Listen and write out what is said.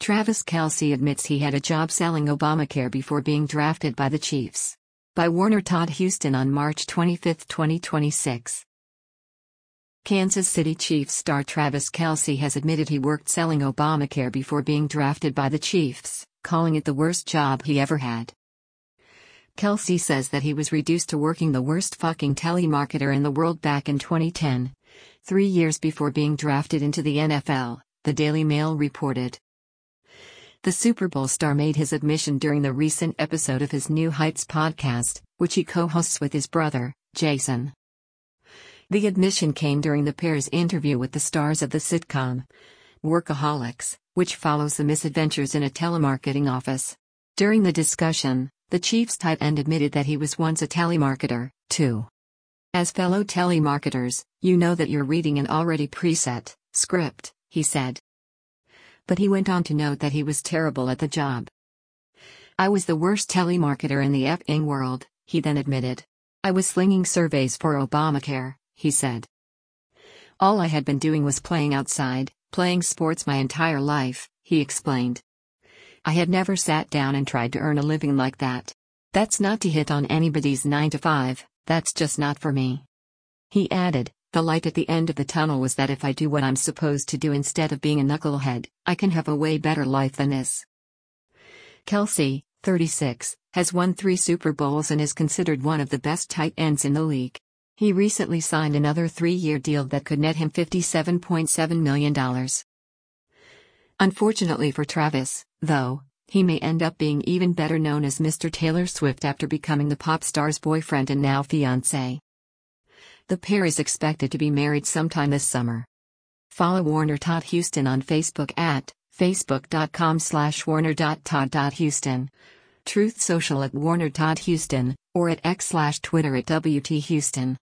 Travis Kelce admits he had a job selling Obamacare before being drafted by the Chiefs. By Warner Todd Houston on March 25, 2026. Kansas City Chiefs star Travis Kelce has admitted he worked selling Obamacare before being drafted by the Chiefs, calling it the worst job he ever had. Kelce says that he was reduced to working the worst fucking telemarketer in the world back in 2010, 3 years before being drafted into the NFL, the Daily Mail reported. The Super Bowl star made his admission during the recent episode of his New Heights podcast, which he co-hosts with his brother, Jason. The admission came during the pair's interview with the stars of the sitcom Workaholics, which follows the misadventures in a telemarketing office. During the discussion, the Chiefs tight end admitted that he was once a telemarketer, too. As fellow telemarketers, you know that you're reading an already preset script, he said. But he went on to note that he was terrible at the job. I was the worst telemarketer in the effing world, he then admitted. I was slinging surveys for Obamacare, he said. All I had been doing was playing outside, playing sports my entire life, he explained. I had never sat down and tried to earn a living like that. That's not to hit on anybody's 9-to-5, that's just not for me. He added, the light at the end of the tunnel was that if I do what I'm supposed to do instead of being a knucklehead, I can have a way better life than this. Kelce, 36, has won 3 Super Bowls and is considered one of the best tight ends in the league. He recently signed another 3-year deal that could net him $57.7 million. Unfortunately for Travis, though, he may end up being even better known as Mr. Taylor Swift after becoming the pop star's boyfriend and now fiancé. The pair is expected to be married sometime this summer. Follow Warner Todd Houston on Facebook at facebook.com/warner.todd.houston, Truth Social at Warner Todd Houston, or at X/Twitter at WT Houston.